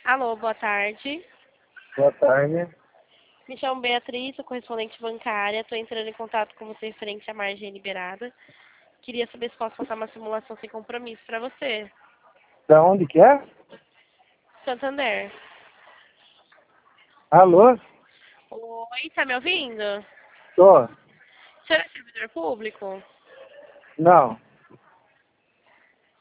Alô, boa tarde. Boa tarde. Me chamo Beatriz, sou correspondente bancária. Estou entrando em contato com você referente à margem liberada. Queria saber se posso passar uma simulação sem compromisso para você. Da onde que é? Santander. Alô? Oi, tá me ouvindo? Tô. O senhor é servidor público? Não.